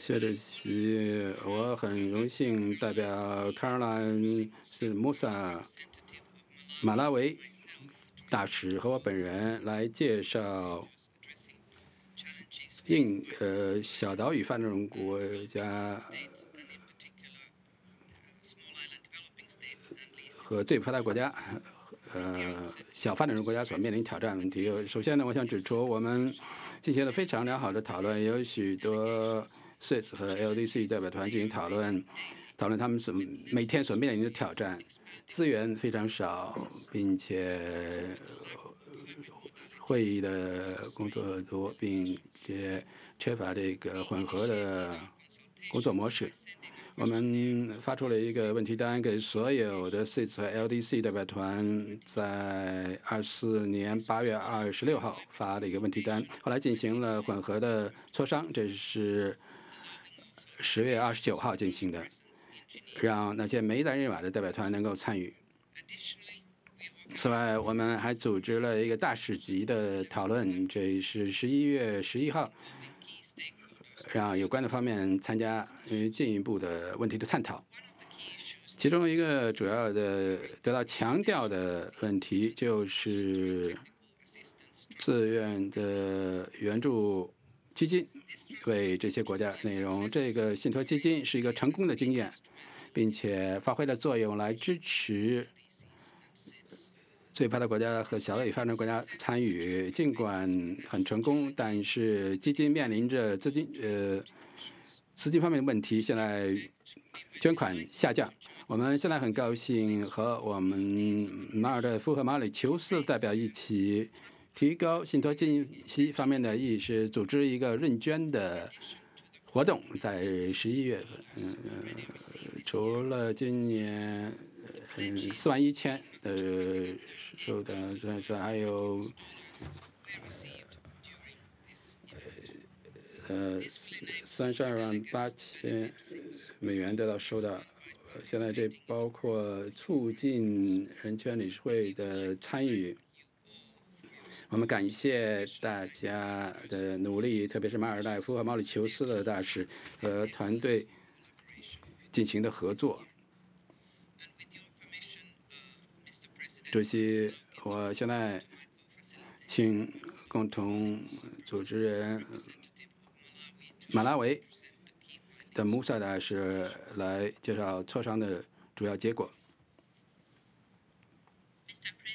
谢主席，我很荣幸代表卡尔兰是穆萨马拉维大使和我本人来介绍小岛屿发展中国家和最发达国家小发展中国家所面临挑战问题。首先呢，我想指出我们进行了非常良好的讨论，有许多 CIS 和 LDC 代表团进行讨论他们每天所面临的挑战。资源非常少，并且会议的工作多，并且缺乏这个混合的工作模式。我们发出了一个问题单给所有的 CIS 和 LDC 代表团，在24年8月26号发的一个问题单，后来进行了混合的磋商，这是10月29号进行的，让那些没在日马的代表团能够参与。此外，我们还组织了一个大使级的讨论，这是11月11号，让有关的方面参加进一步的问题的探讨。其中一个主要的得到强调的问题就是自愿的援助基金为这些国家内容。这个信托基金是一个成功的经验，并且发挥了作用来支持最发达国家和小岛发展国家参与。尽管很成功，但是基金面临着资金方面的问题，现在捐款下降。我们现在很高兴和我们马尔代夫和马里求斯代表一起提高信托信息方面的意识，组织一个认捐的活动，在11月份。除了今年41000的收的，还有328000美元得到收到。现在这包括促进人权理事会的参与。我们感谢大家的努力，特别是马尔代夫和毛里求斯的大使和团队进行的合作。主席，我现在请共同组织人马拉维的穆萨大使来介绍磋商的主要结果。